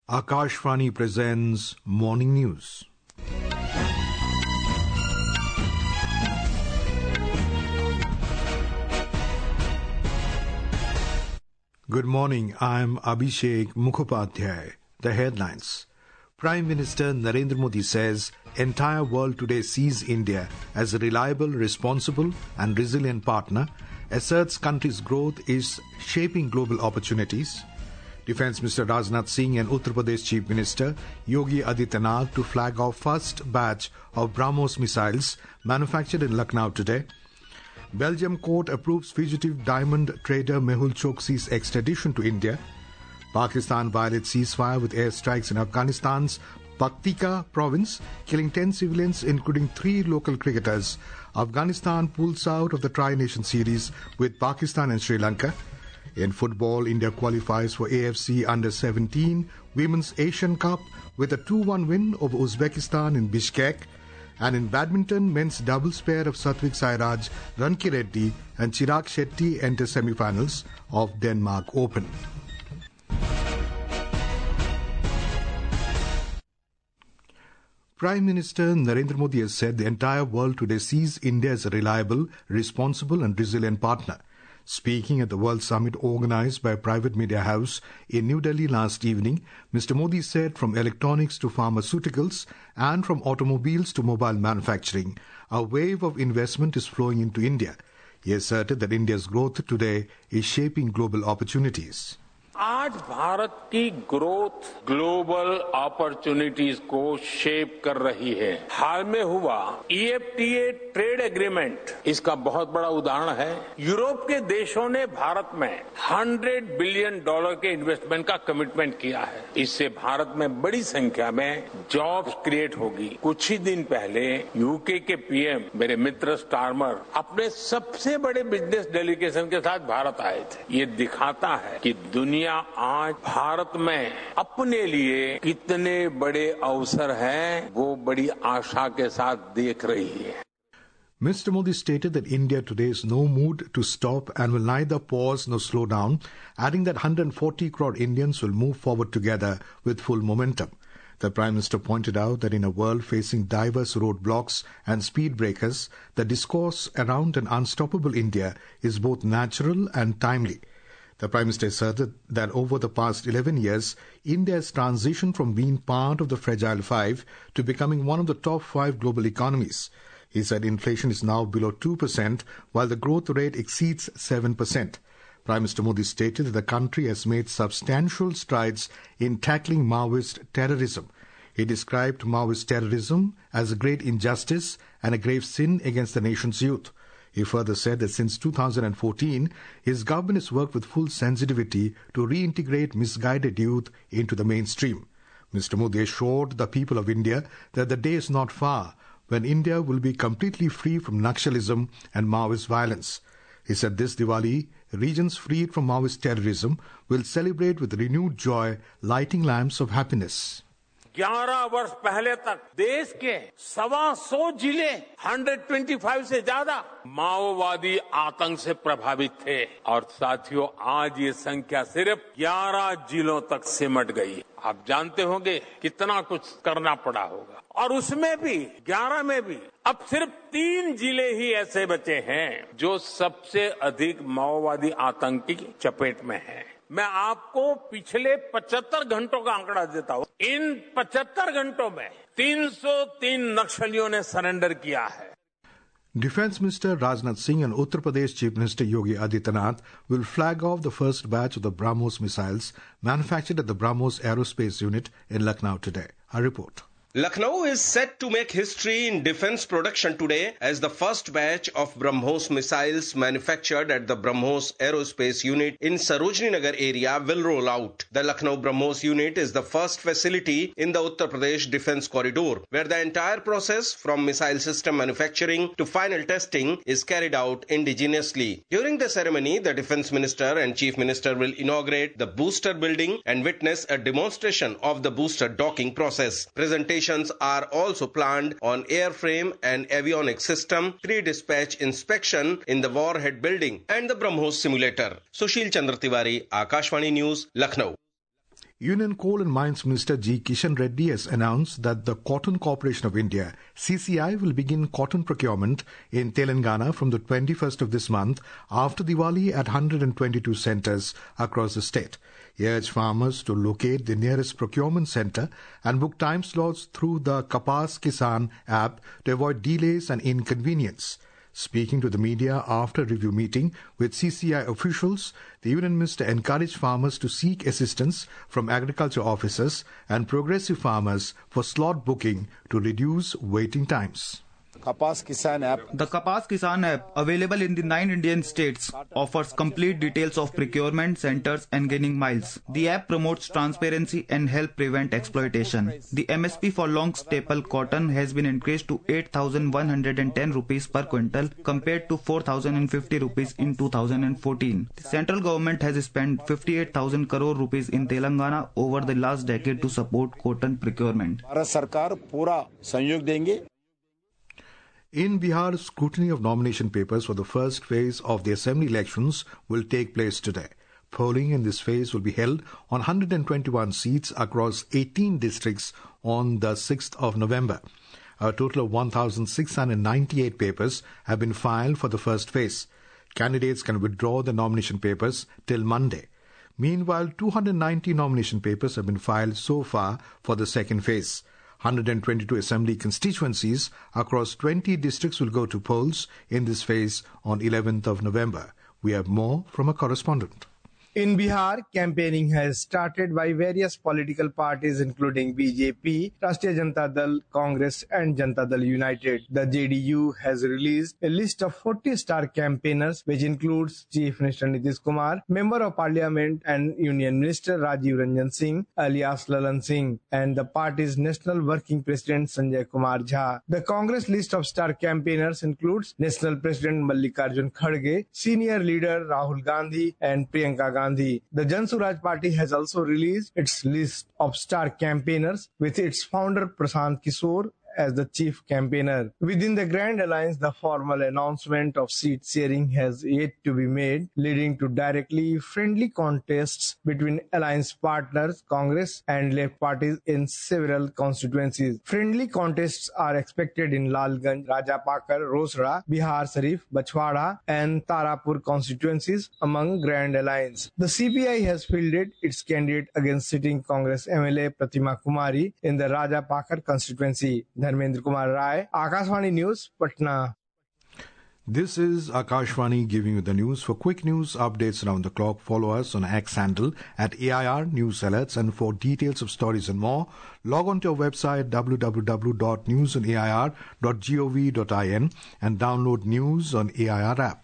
Akashvani presents Morning News. Good morning, I'm Abhishek Mukhopadhyay. The headlines. Prime Minister Narendra Modi says entire world today sees India as a reliable, responsible and resilient partner, asserts country's growth is shaping global opportunities. Defence Minister Rajnath Singh and Uttar Pradesh Chief Minister Yogi Adityanath to flag off first batch of BrahMos missiles manufactured in Lucknow today. Belgium court approves fugitive diamond trader Mehul Choksi's extradition to India. Pakistan violates ceasefire with airstrikes in Afghanistan's Paktika province, killing 10 civilians including 3 local cricketers. Afghanistan pulls out of the Tri-Nation Series with Pakistan and Sri Lanka. In football, India qualifies for AFC Under-17 Women's Asian Cup with a 2-1 win over Uzbekistan in Bishkek. And in badminton, men's doubles pair of Satvik Sairaj, Ranki Reddy and Chirag Shetty enter semi-finals of Denmark Open. Prime Minister Narendra Modi has said the entire world today sees India as a reliable, responsible and resilient partner. Speaking at the World Summit organized by a private media house in New Delhi last evening, Mr. Modi said from electronics to pharmaceuticals and from automobiles to mobile manufacturing, a wave of investment is flowing into India. He asserted that India's growth today is shaping global opportunities. आज भारत की growth global opportunities को shape कर रही है। हाल में हुआ EFTA trade agreement इसका बहुत बड़ा उदाहरण है। यूरोप के देशों ने भारत में $100 बिलियन के इन्वेस्टमेंट का कमिटमेंट किया है। इससे भारत में बड़ी संख्या में जॉब्स क्रिएट होगी। कुछ ही दिन पहले यूके के पीएम मेरे मित्र स्टारमर अपने सबसे बड़े बिजनेस डेलीगेशन के साथ भारत आए थे। ये दिखाता है कि दुनिया आज भारत में अपने लिए कितने बड़े अवसर हैं, वो बड़ी आशा के साथ देख रही है। Mr. Modi stated that India today is no mood to stop and will neither pause nor slow down, adding that 140 crore Indians will move forward together with full momentum. The Prime Minister pointed out that in a world facing diverse roadblocks and speed breakers, the discourse around an unstoppable India is both natural and timely. The Prime Minister asserted that over the past 11 years, India has transitioned from being part of the Fragile Five to becoming one of the top 5 global economies. He said inflation is now below 2%, while the growth rate exceeds 7%. Prime Minister Modi stated that the country has made substantial strides in tackling Maoist terrorism. He described Maoist terrorism as a great injustice and a grave sin against the nation's youth. He further said that since 2014, his government has worked with full sensitivity to reintegrate misguided youth into the mainstream. Mr. Modi assured the people of India that the day is not far when India will be completely free from Naxalism and Maoist violence. He said this Diwali, regions freed from Maoist terrorism will celebrate with renewed joy, lighting lamps of happiness. 11 वर्ष पहले तक देश के 125 जिले 125 से ज्यादा माओवादी आतंक से प्रभावित थे और साथियों आज ये संख्या सिर्फ 11 जिलों तक सिमट गई। आप जानते होंगे कितना कुछ करना पड़ा होगा और उसमें भी 11 में भी अब सिर्फ 3 जिले ही ऐसे बचे हैं जो सबसे अधिक माओवादी आतंक की चपेट में हैं। मैं आपको पिछले 75 घंटों का आंकड़ा देता हूं। इन 75 घंटों में 303 नक्सलियों ने सरेंडर किया है। Defence Minister Rajnath Singh and Uttar Pradesh Chief Minister Yogi Adityanath will flag off the first batch of the BrahMos missiles manufactured at the BrahMos Aerospace Unit in Lucknow today. A report. Lucknow is set to make history in defense production today as the first batch of BrahMos missiles manufactured at the BrahMos Aerospace Unit in Sarojini Nagar area will roll out. The Lucknow BrahMos unit is the first facility in the Uttar Pradesh defense corridor where the entire process from missile system manufacturing to final testing is carried out indigenously. During the ceremony, the Defense Minister and Chief Minister will inaugurate the booster building and witness a demonstration of the booster docking process. Presentations are also planned on airframe and avionics system, pre-dispatch inspection in the warhead building and the BrahMos simulator. Sushil Chandra Tiwari, Akashvani News, Lucknow. Union Coal and Mines Minister G. Kishan Reddy has announced that the Cotton Corporation of India, CCI, will begin cotton procurement in Telangana from the 21st of this month after Diwali at 122 centres across the state. He urged farmers to locate the nearest procurement centre and book time slots through the Kapas Kisan app to avoid delays and inconvenience. Speaking to the media after a review meeting with CCI officials, the Union Minister encouraged farmers to seek assistance from agriculture officers and progressive farmers for slot booking to reduce waiting times. Kapas Kisan app. The Kapas Kisan app, available in the 9 Indian states, offers complete details of procurement centers and gaining miles. The app promotes transparency and helps prevent exploitation. The MSP for long staple cotton has been increased to 8,110 rupees per quintal compared to 4,050 rupees in 2014. The central government has spent 58,000 crore rupees in Telangana over the last decade to support cotton procurement. Bharat Sarkar पूरा सहयोग देंगे. In Bihar, scrutiny of nomination papers for the first phase of the assembly elections will take place today. Polling in this phase will be held on 121 seats across 18 districts on the 6th of November. A total of 1,698 papers have been filed for the first phase. Candidates can withdraw the nomination papers till Monday. Meanwhile, 290 nomination papers have been filed so far for the second phase. 122 assembly constituencies across 20 districts will go to polls in this phase on 11th of November. We have more from a correspondent. In Bihar, campaigning has started by various political parties including BJP, Rashtriya Janata Dal, Congress and Janata Dal United. The JDU has released a list of 40 star campaigners which includes Chief Minister Nitish Kumar, Member of Parliament and Union Minister Rajiv Ranjan Singh alias Lalan Singh and the party's National Working President Sanjay Kumar Jha. The Congress list of star campaigners includes National President Mallikarjun Kharge, Senior Leader Rahul Gandhi and Priyanka Gandhi. The Jan Suraj Party has also released its list of star campaigners with its founder Prashant Kishore as the chief campaigner. Within the Grand Alliance, the formal announcement of seat sharing has yet to be made, leading to directly friendly contests between alliance partners, Congress and left parties in several constituencies. Friendly contests are expected in Lalganj, Rajapakar, Rosra, Bihar Sharif, Bachwada and Tarapur constituencies among Grand Alliance. The CPI has fielded its candidate against sitting Congress MLA Pratima Kumari in the Rajapakar constituency. Dharmendra Kumar Rai, Akashvani News, Patna. This is Akashvani giving you the news. For quick news updates around the clock, follow us on X handle at AIR News Alerts. And for details of stories and more, log on to our website www.newsonair.gov.in and download news on AIR app.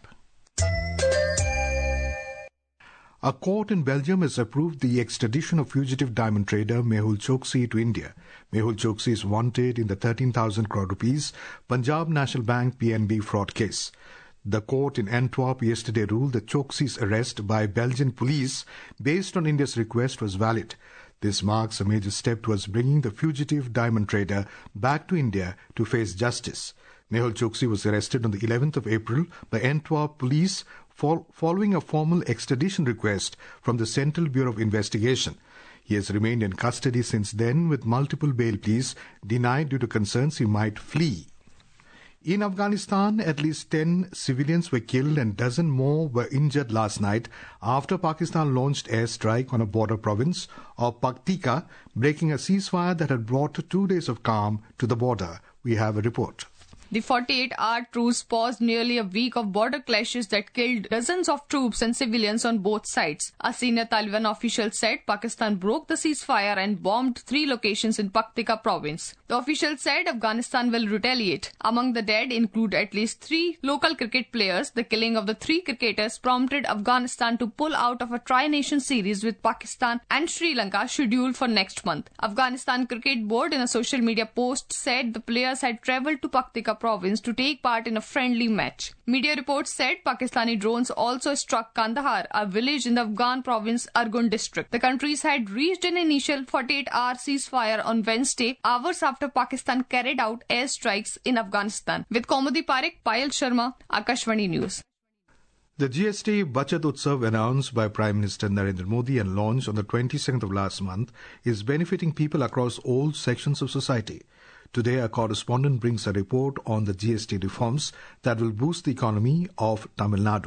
A court in Belgium has approved the extradition of fugitive diamond trader Mehul Choksi to India. Mehul Choksi is wanted in the 13,000 crore rupees Punjab National Bank PNB fraud case. The court in Antwerp yesterday ruled that Choksi's arrest by Belgian police based on India's request was valid. This marks a major step towards bringing the fugitive diamond trader back to India to face justice. Mehul Choksi was arrested on the 11th of April by Antwerp police following a formal extradition request from the Central Bureau of Investigation. He has remained in custody since then with multiple bail pleas denied due to concerns he might flee. In Afghanistan, at least 10 civilians were killed and dozen more were injured last night after Pakistan launched airstrike on a border province of Paktika, breaking a ceasefire that had brought 2 days of calm to the border. We have a report. The 48-hour truce paused nearly a week of border clashes that killed dozens of troops and civilians on both sides. A senior Taliban official said Pakistan broke the ceasefire and bombed 3 locations in Paktika province. The official said Afghanistan will retaliate. Among the dead include at least 3 local cricket players. The killing of the 3 cricketers prompted Afghanistan to pull out of a tri-nation series with Pakistan and Sri Lanka scheduled for next month. Afghanistan Cricket Board in a social media post said the players had travelled to Paktika province to take part in a friendly match. Media reports said Pakistani drones also struck Kandahar, a village in the Afghan province Argun district. The countries had reached an initial 48-hour ceasefire on Wednesday, hours after Pakistan carried out airstrikes in Afghanistan. With Kaumudi Parekh, Payal Sharma, Akashvani News. The GST Bachat Utsav announced by Prime Minister Narendra Modi and launched on the 22nd of last month is benefiting people across all sections of society. Today, a correspondent brings a report on the GST reforms that will boost the economy of Tamil Nadu.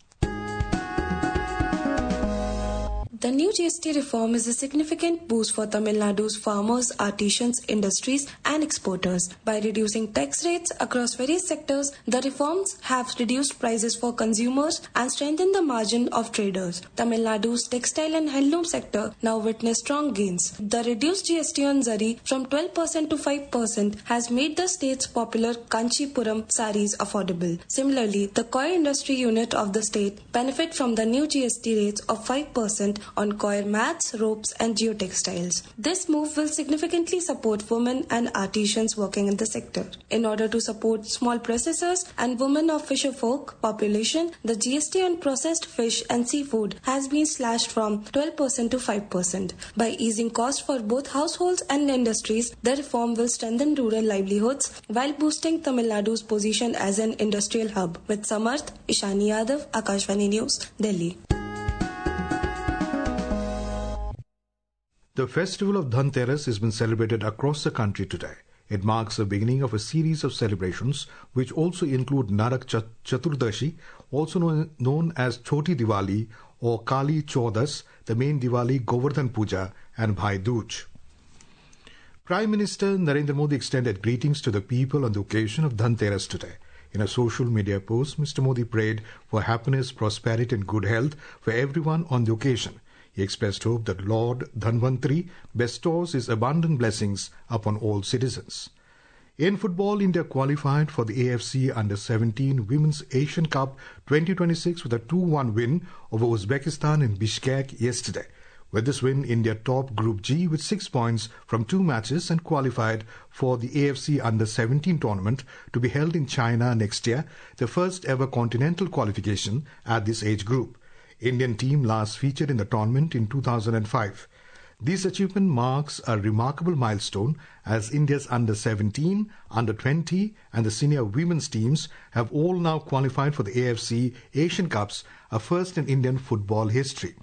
The new GST reform is a significant boost for Tamil Nadu's farmers, artisans, industries and exporters. By reducing tax rates across various sectors, the reforms have reduced prices for consumers and strengthened the margin of traders. Tamil Nadu's textile and handloom sector now witness strong gains. The reduced GST on zari from 12% to 5% has made the state's popular Kanchipuram saris affordable. Similarly, the coir industry unit of the state benefit from the new GST rates of 5% on coir mats, ropes and geotextiles. This move will significantly support women and artisans working in the sector. In order to support small processors and women of fisherfolk population, the GST on processed fish and seafood has been slashed from 12% to 5%. By easing costs for both households and industries, the reform will strengthen rural livelihoods while boosting Tamil Nadu's position as an industrial hub. With Samarth, Ishani Yadav, Akashvani News, Delhi. The festival of Dhanteras has been celebrated across the country today. It marks the beginning of a series of celebrations which also include Narak Chaturdashi, also known as Choti Diwali or Kali Chaudas, the main Diwali Govardhan Puja and Bhai Dooj. Prime Minister Narendra Modi extended greetings to the people on the occasion of Dhanteras today. In a social media post, Mr. Modi prayed for happiness, prosperity and good health for everyone on the occasion. He expressed hope that Lord Dhanvantri bestows his abundant blessings upon all citizens. In football, India qualified for the AFC Under-17 Women's Asian Cup 2026 with a 2-1 win over Uzbekistan in Bishkek yesterday. With this win, India topped Group G with 6 points from 2 matches and qualified for the AFC Under-17 tournament to be held in China next year, the first ever continental qualification at this age group. Indian team last featured in the tournament in 2005. This achievement marks a remarkable milestone as India's Under-17, Under-20 and the senior women's teams have all now qualified for the AFC Asian Cups, a first in Indian football history.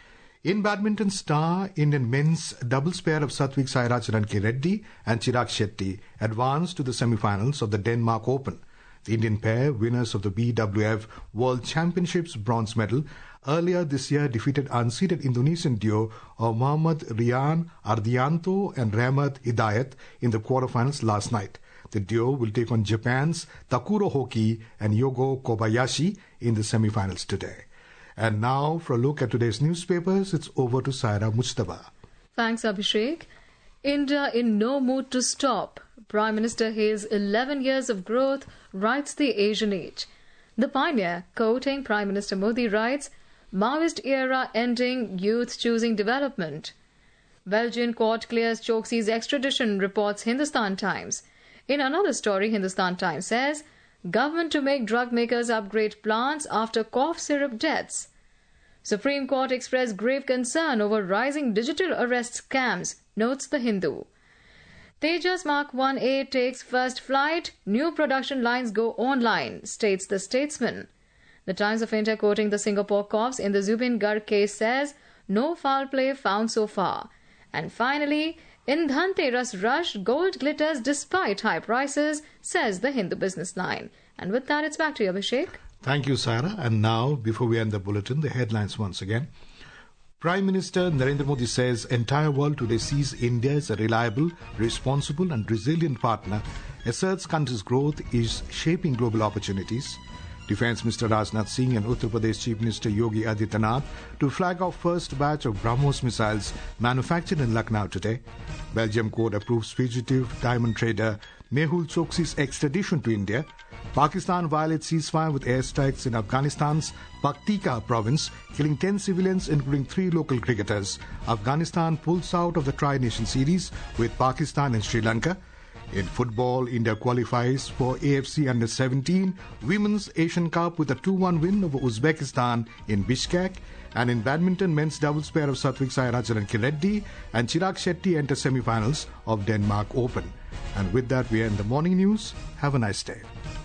In badminton, star Indian men's doubles pair of Satvik Sairaj Ranki-Reddy and Chirag Shetty advanced to the semi-finals of the Denmark Open. The Indian pair, winners of the BWF World Championships bronze medal, earlier this year defeated unseeded Indonesian duo of Muhammad Rian Ardianto and Rahmat Hidayat in the quarterfinals last night. The duo will take on Japan's Takuro Hoki and Yogo Kobayashi in the semi-finals today. And now, for a look at today's newspapers, it's over to Saira Mujtaba. Thanks, Abhishek. India in no mood to stop. Prime Minister hails 11 years of growth, writes the Asian Age. The Pioneer, quoting Prime Minister Modi, writes, Maoist era ending, youth choosing development. Belgian court clears Choksi's extradition, reports Hindustan Times. In another story, Hindustan Times says, government to make drug makers upgrade plants after cough syrup deaths. Supreme Court expressed grave concern over rising digital arrest scams, notes The Hindu. Tejas Mark 1A takes first flight, new production lines go online, states The Statesman. The Times of India, quoting the Singapore cops in the Zubin Garg case, says, no foul play found so far. And finally, in Dhanteras rush, gold glitters despite high prices, says the Hindu Business Line. And with that, it's back to you, Abhishek. Thank you, Sarah. And now, before we end the bulletin, the headlines once again. Prime Minister Narendra Modi says entire world today sees India as a reliable, responsible and resilient partner, asserts country's growth is shaping global opportunities. Defence Minister Rajnath Singh and Uttar Pradesh Chief Minister Yogi Adityanath to flag off first batch of BrahMos missiles manufactured in Lucknow today. Belgium court approves fugitive diamond trader Mehul Choksi's extradition to India. Pakistan violates ceasefire with airstrikes in Afghanistan's Paktika province, killing 10 civilians including 3 local cricketers. Afghanistan pulls out of the Tri-Nation Series with Pakistan and Sri Lanka. In football, India qualifies for AFC Under-17 Women's Asian Cup with a 2-1 win over Uzbekistan in Bishkek. And in badminton, men's doubles pair of Satvik Sairaj Ranki-Reddy and Chirag Shetty enter semi-finals of Denmark Open. And with that, we end the morning news. Have a nice day.